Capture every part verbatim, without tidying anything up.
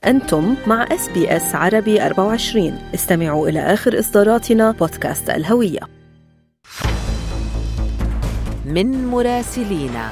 أنتم مع إس بي إس عربي أربعة وعشرين. استمعوا إلى آخر إصداراتنا بودكاست الهوية. من مراسلينا.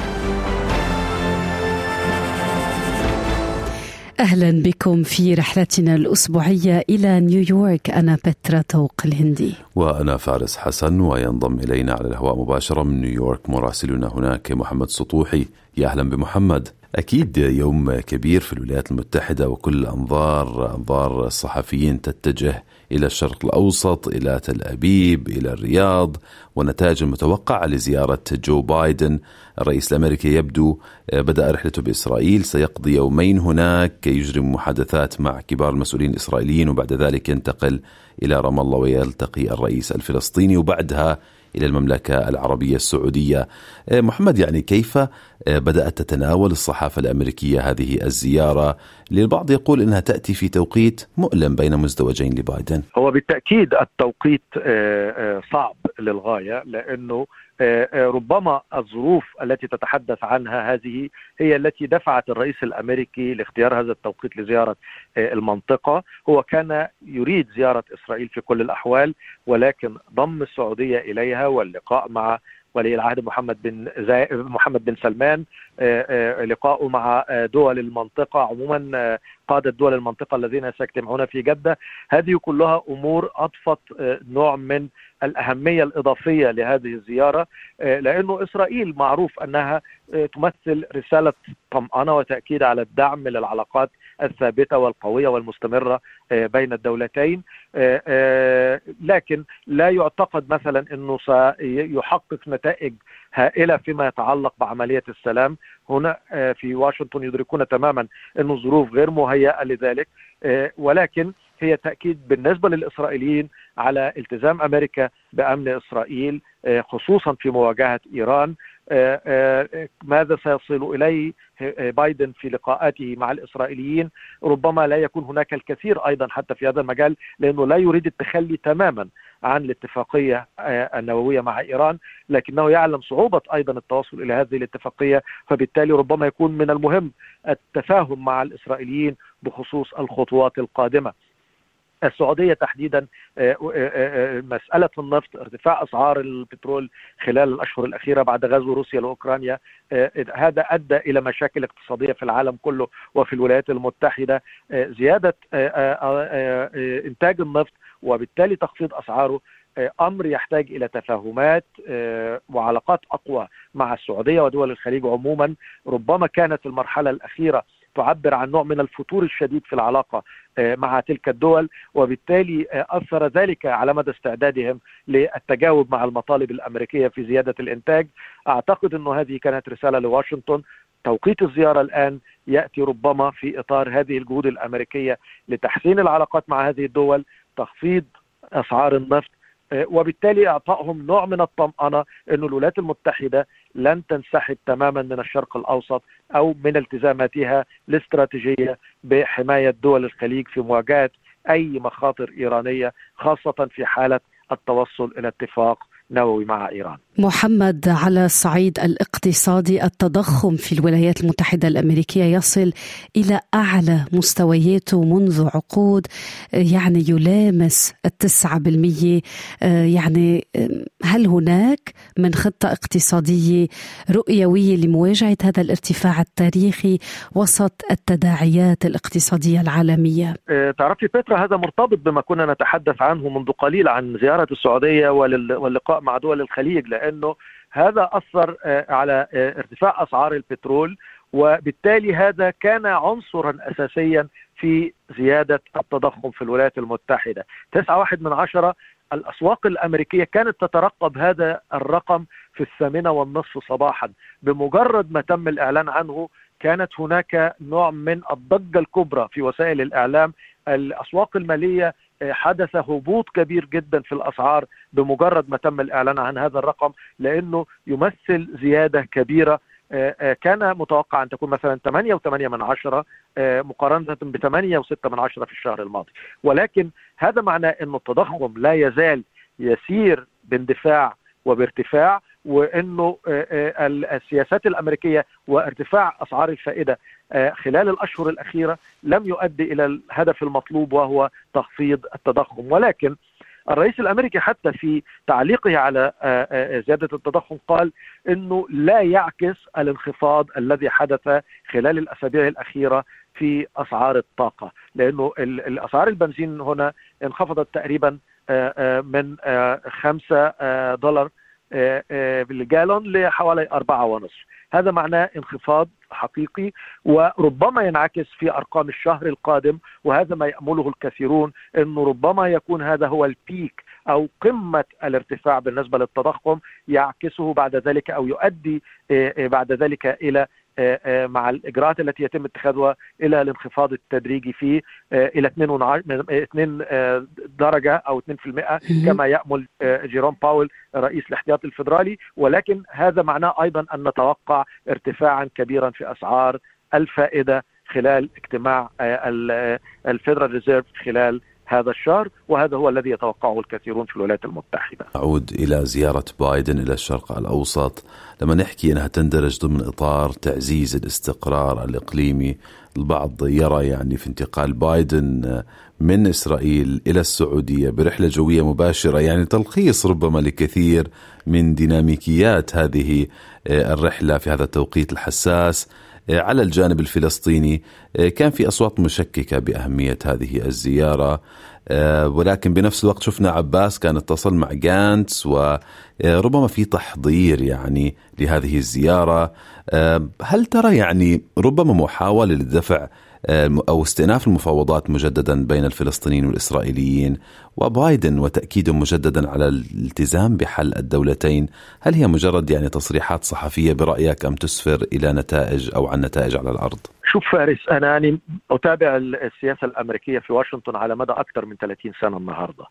أهلا بكم في رحلتنا الأسبوعية إلى نيويورك. أنا بترا توق الهندي وأنا فارس حسن، وينضم إلينا على الهواء مباشرة من نيويورك مراسلنا هناك محمد سطوحي. يا أهلا بمحمد. أكيد يوم كبير في الولايات المتحدة، وكل أنظار أنظار الصحفيين تتجه إلى الشرق الأوسط، إلى تل أبيب، إلى الرياض، والنتائج المتوقعة لزيارة جو بايدن الرئيس الأمريكي. يبدو بدأ رحلته بإسرائيل، سيقضي يومين هناك، يجري محادثات مع كبار المسؤولين الإسرائيليين، وبعد ذلك ينتقل إلى رام الله ويلتقي الرئيس الفلسطيني، وبعدها إلى المملكة العربية السعودية. محمد، يعني كيف بدأت تتناول الصحافة الأمريكية هذه الزيارة؟ للبعض يقول إنها تأتي في توقيت مؤلم بين مزدوجين لبايدن. هو بالتأكيد التوقيت صعب للغاية، لأنه ربما الظروف التي تتحدث عنها هذه هي التي دفعت الرئيس الأمريكي لاختيار هذا التوقيت لزيارة المنطقة. هو كان يريد زيارة إسرائيل في كل الأحوال، ولكن ضم السعودية إليها واللقاء مع ولي العهد محمد بن زي... محمد بن سلمان، لقاءه مع دول المنطقة عموما، قادة دول المنطقة الذين سيجتمعون في جدة. هذه كلها أمور أضفت نوع من الأهمية الإضافية لهذه الزيارة، لأنه إسرائيل معروف أنها تمثل رسالة طمأنة وتأكيد على الدعم للعلاقات الثابتة والقوية والمستمرة بين الدولتين، لكن لا يعتقد مثلا أنه سيحقق نتائج هائلة فيما يتعلق بعملية السلام. هنا في واشنطن يدركون تماما أن الظروف غير مهيئة لذلك، ولكن هي تأكيد بالنسبة للإسرائيليين على التزام أمريكا بأمن إسرائيل، خصوصا في مواجهة إيران. ماذا سيصل إليه بايدن في لقاءاته مع الإسرائيليين؟ ربما لا يكون هناك الكثير أيضا حتى في هذا المجال، لأنه لا يريد التخلي تماما عن الاتفاقية النووية مع إيران، لكنه يعلم صعوبة أيضا التوصل إلى هذه الاتفاقية، فبالتالي ربما يكون من المهم التفاهم مع الإسرائيليين بخصوص الخطوات القادمة. السعودية تحديدا، مسألة النفط، ارتفاع أسعار البترول خلال الأشهر الأخيرة بعد غزو روسيا لأوكرانيا، هذا أدى إلى مشاكل اقتصادية في العالم كله وفي الولايات المتحدة. زيادة إنتاج النفط وبالتالي تخفيض أسعاره أمر يحتاج إلى تفاهمات وعلاقات أقوى مع السعودية ودول الخليج عموما. ربما كانت المرحلة الأخيرة تعبر عن نوع من الفتور الشديد في العلاقة مع تلك الدول، وبالتالي أثر ذلك على مدى استعدادهم للتجاوب مع المطالب الأمريكية في زيادة الإنتاج. أعتقد أنه هذه كانت رسالة لواشنطن. توقيت الزيارة الآن يأتي ربما في إطار هذه الجهود الأمريكية لتحسين العلاقات مع هذه الدول، تخفيض أسعار النفط، وبالتالي أعطائهم نوع من الطمأنة أن الولايات المتحدة لن تنسحب تماما من الشرق الأوسط أو من التزاماتها الاستراتيجية بحماية دول الخليج في مواجهة أي مخاطر إيرانية، خاصة في حالة التوصل إلى اتفاق نووي مع إيران. محمد، على الصعيد الاقتصادي التضخم في الولايات المتحدة الأمريكية يصل إلى أعلى مستوياته منذ عقود، يعني يلامس التسعة بالمية. يعني هل هناك من خطة اقتصادية رؤيوية لمواجهة هذا الارتفاع التاريخي وسط التداعيات الاقتصادية العالمية؟ تعرفي بيترا، هذا مرتبط بما كنا نتحدث عنه منذ قليل عن زيارة السعودية واللقاء مع دول الخليج، لأنه هذا أثر على ارتفاع أسعار البترول، وبالتالي هذا كان عنصرا أساسيا في زيادة التضخم في الولايات المتحدة. تسعة واحد من عشرة. الأسواق الأمريكية كانت تترقب هذا الرقم في الثامنة والنصف صباحا. بمجرد ما تم الإعلان عنه كانت هناك نوع من الضجة الكبرى في وسائل الإعلام. الأسواق المالية حدث هبوط كبير جدا في الأسعار بمجرد ما تم الإعلان عن هذا الرقم، لأنه يمثل زيادة كبيرة. كان متوقع أن تكون مثلا ثمانية وثمانية من عشرة مقارنة بثمانية وستة من عشرة في الشهر الماضي، ولكن هذا معناه أن التضخم لا يزال يسير باندفاع وبارتفاع، وأنه السياسات الأمريكية وارتفاع أسعار الفائدة خلال الأشهر الأخيرة لم يؤدي إلى الهدف المطلوب وهو تخفيض التضخم. ولكن الرئيس الأمريكي حتى في تعليقه على زيادة التضخم قال إنه لا يعكس الانخفاض الذي حدث خلال الأسابيع الأخيرة في أسعار الطاقة، لأنه الأسعار البنزين هنا انخفضت تقريبا من خمسة دولار بالجالون لحوالي أربعة ونصف. هذا معناه انخفاض حقيقي وربما ينعكس في أرقام الشهر القادم، وهذا ما يأمله الكثيرون أنه ربما يكون هذا هو البيك أو قمة الارتفاع بالنسبة للتضخم، يعكسه بعد ذلك أو يؤدي بعد ذلك إلى مع الإجراءات التي يتم اتخاذها إلى الانخفاض التدريجي فيه إلى اثنين درجة أو اثنين بالمئة كما يأمل جيروم باول رئيس الاحتياطي الفيدرالي. ولكن هذا معناه أيضا أن نتوقع ارتفاعا كبيرا في أسعار الفائدة خلال اجتماع الفيدرال ريزيرف خلال هذا الشهر، وهذا هو الذي يتوقعه الكثيرون في الولايات المتحدة. أعود إلى زيارة بايدن إلى الشرق الأوسط، لما نحكي أنها تندرج ضمن إطار تعزيز الاستقرار الإقليمي، البعض يرى يعني في انتقال بايدن من إسرائيل إلى السعودية برحلة جوية مباشرة يعني تلخيص ربما لكثير من ديناميكيات هذه الرحلة في هذا التوقيت الحساس. على الجانب الفلسطيني كان في أصوات مشككة بأهمية هذه الزيارة، ولكن بنفس الوقت شفنا عباس كان اتصل مع جانتس وربما في تحضير يعني لهذه الزيارة. هل ترى يعني ربما محاولة للدفع أو استئناف المفاوضات مجددا بين الفلسطينيين والإسرائيليين وبايدن وتأكيدهم مجددا على الالتزام بحل الدولتين؟ هل هي مجرد يعني تصريحات صحفية برأيك أم تسفر إلى نتائج أو عن نتائج على الأرض؟ شوف فارس، أنا يعني أتابع السياسة الأمريكية في واشنطن على مدى أكثر من ثلاثين سنة النهاردة.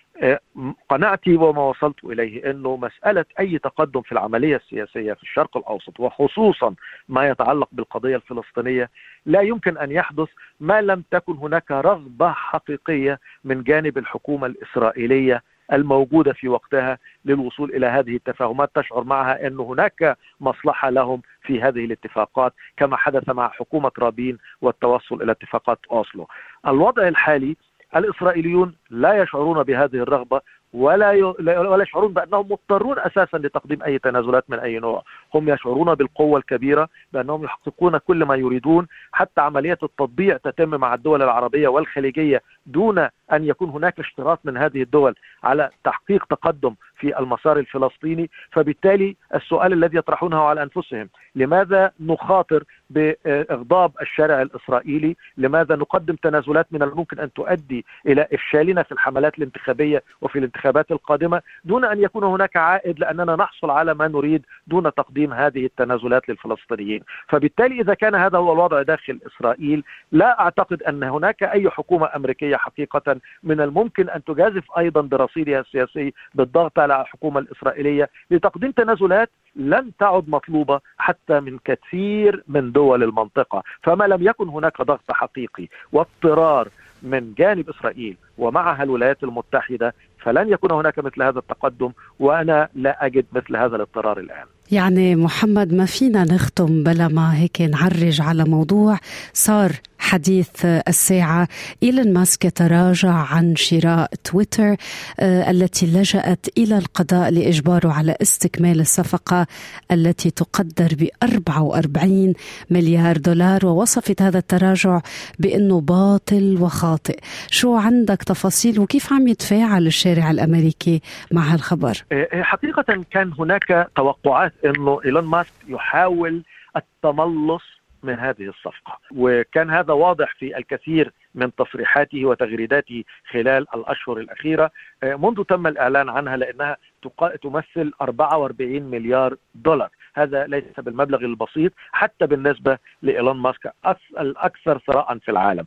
قناعتي وما وصلت إليه أنه مسألة أي تقدم في العملية السياسية في الشرق الأوسط وخصوصا ما يتعلق بالقضية الفلسطينية لا يمكن أن يحدث ما لم تكن هناك رغبة حقيقية من جانب الحكومة الإسرائيلية الموجودة في وقتها للوصول إلى هذه التفاهمات تشعر معها أن هناك مصلحة لهم في هذه الاتفاقات، كما حدث مع حكومة رابين والتوصل إلى اتفاقات أوسلو. الوضع الحالي الإسرائيليون لا يشعرون بهذه الرغبة ولا ولا يشعرون بأنهم مضطرون أساسا لتقديم أي تنازلات من أي نوع. هم يشعرون بالقوة الكبيرة، بأنهم يحققون كل ما يريدون، حتى عملية التطبيع تتم مع الدول العربية والخليجية دون أن يكون هناك اشتراط من هذه الدول على تحقيق تقدم في المسار الفلسطيني. فبالتالي السؤال الذي يطرحونه على أنفسهم: لماذا نخاطر بإغضاب الشارع الإسرائيلي؟ لماذا نقدم تنازلات من الممكن أن تؤدي إلى إفشالنا في الحملات الانتخابية وفي الانتخابات القادمة دون أن يكون هناك عائد لأننا نحصل على ما نريد دون تقديم هذه التنازلات للفلسطينيين؟ فبالتالي إذا كان هذا هو الوضع داخل إسرائيل، لا أعتقد أن هناك أي حكومة أمريكية حقيقة من الممكن أن تجازف أيضا برصيدها السياسي بالضغط على الحكومة الإسرائيلية لتقديم تنازلات لن تعد مطلوبة حتى من كثير من دول المنطقة. فما لم يكن هناك ضغط حقيقي واضطرار من جانب إسرائيل ومعها الولايات المتحدة فلن يكون هناك مثل هذا التقدم، وأنا لا أجد مثل هذا الاضطرار الآن. يعني محمد، ما فينا نختم بلا ما هيك نعرج على موضوع صار حديث الساعة. إيلون ماسك تراجع عن شراء تويتر آه التي لجأت إلى القضاء لإجباره على استكمال الصفقة التي تقدر ب أربعة وأربعين مليار دولار، ووصفت هذا التراجع بأنه باطل وخاطئ. شو عندك تفاصيل وكيف عم يتفاعل الشارع الأمريكي مع هالخبر؟ حقيقة كان هناك توقعات أنه إيلون ماسك يحاول التملص من هذه الصفقة، وكان هذا واضح في الكثير من تصريحاته وتغريداته خلال الأشهر الأخيرة منذ تم الإعلان عنها، لأنها تمثل أربعة وأربعين مليار دولار. هذا ليس بالمبلغ البسيط حتى بالنسبة لإيلون ماسك الأكثر ثراء في العالم.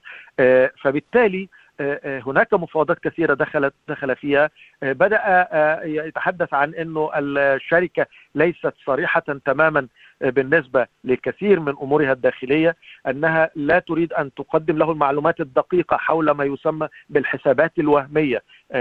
فبالتالي هناك مفاوضات كثيرة دخلت دخل فيها. بدأ يتحدث عن أنه الشركة ليست صريحة تماما بالنسبة لكثير من أمورها الداخلية، أنها لا تريد أن تقدم له المعلومات الدقيقة حول ما يسمى بالحسابات الوهمية.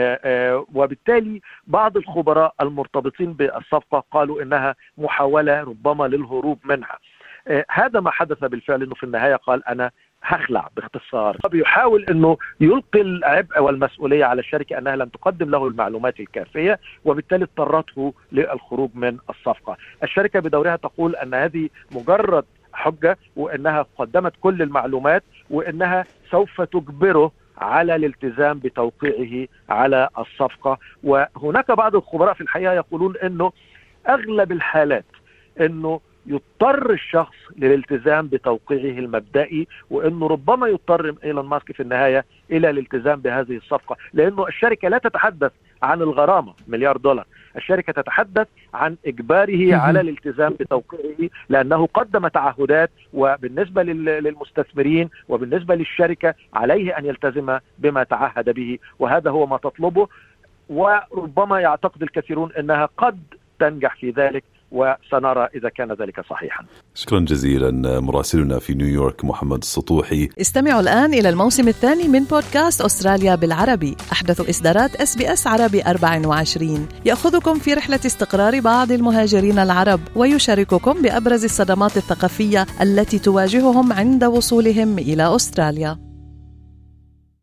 وبالتالي بعض الخبراء المرتبطين بالصفقة قالوا إنها محاولة ربما للهروب منها. هذا ما حدث بالفعل، أنه في النهاية قال أنا هخلع باختصار. بيحاول أنه يلقي العبء والمسؤولية على الشركة أنها لم تقدم له المعلومات الكافية، وبالتالي اضطرته للخروج من الصفقة. الشركة بدورها تقول أن هذه مجرد حجة، وأنها قدمت كل المعلومات، وأنها سوف تجبره على الالتزام بتوقيعه على الصفقة. وهناك بعض الخبراء في الحقيقة يقولون أنه أغلب الحالات أنه يضطر الشخص للالتزام بتوقيعه المبدئي، وأنه ربما يضطر إيلون ماسك في النهاية إلى الالتزام بهذه الصفقة، لأنه الشركة لا تتحدث عن الغرامة مليار دولار، الشركة تتحدث عن إجباره على الالتزام بتوقيعه، لأنه قدم تعهدات، وبالنسبة للمستثمرين وبالنسبة للشركة عليه أن يلتزم بما تعهد به، وهذا هو ما تطلبه. وربما يعتقد الكثيرون أنها قد تنجح في ذلك، وسنرى إذا كان ذلك صحيحا. شكرا جزيلا مراسلنا في نيويورك محمد السطوحي. استمعوا الآن إلى الموسم الثاني من بودكاست أستراليا بالعربي، أحدث إصدارات إس بي إس عربي أربعة وعشرين، يأخذكم في رحلة استقرار بعض المهاجرين العرب، ويشارككم بأبرز الصدمات الثقافية التي تواجههم عند وصولهم إلى أستراليا.